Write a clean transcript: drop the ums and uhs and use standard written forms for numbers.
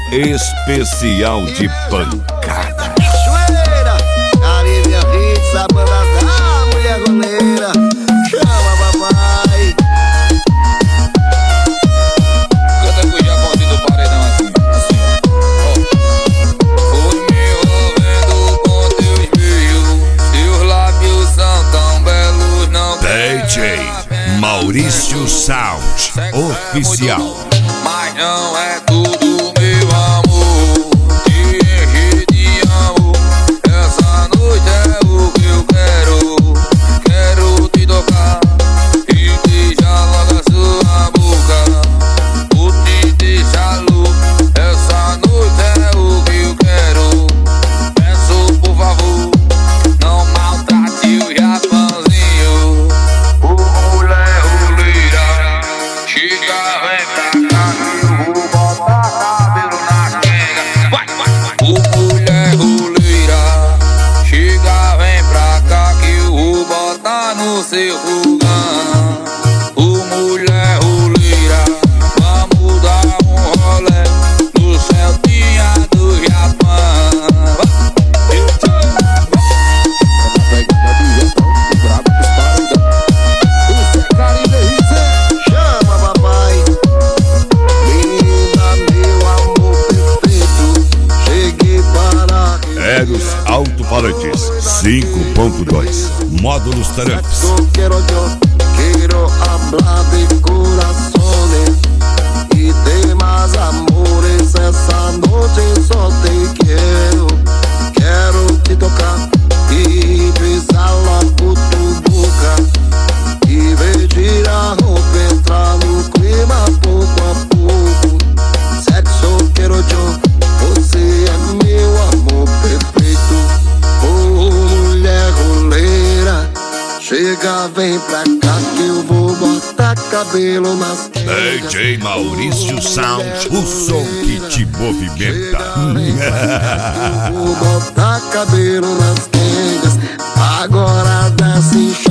especial de pancada. Cachoeira, Caribia Hits, a banda da mulher goleira. Chama papai. Canta com o Japãozinho do paredão assim, ó. Foi me envolvendo com teus beijos, teus lábios são tão belos, não DJ Maurício Sound Oficial. Mas não é tudo, meu amor. Te encher de amor. Essa noite é o que eu quero. Quero te tocar e beijar logo a sua boca. Vou te deixar louco. Essa noite é o que eu quero. Peço por favor, não maltrate o Japãozinho. Ô mulher roleira, chega, vem pra cá que eu vou botar cabelo na quenga. Vai, vai, vai. Ô mulher roleira, chega, vem pra cá que eu vou botar no seu fogão. Ô mulher roleira, vamos dar um rolê no Celtinha do Japão. Chama papai. Linda, meu amor perfeito. Cheguei para Eros Alto-Falantes 5.2 Módulos Taramps. Quiero hablar de corazones y de más amores. Esa noche só te quiero. Quero te tocar e besar logo tu boca e vestir a roupa, entrar no clima pouco a pouco. Sexo quero eu, você é meu amor perfeito. Oh, mulher roleira, chega, vem pra cá que eu vou botar cabelo nas quengas. DJ Maurício Sound, o som que te movimenta. Vou botar cabelo nas quengas. Agora desce.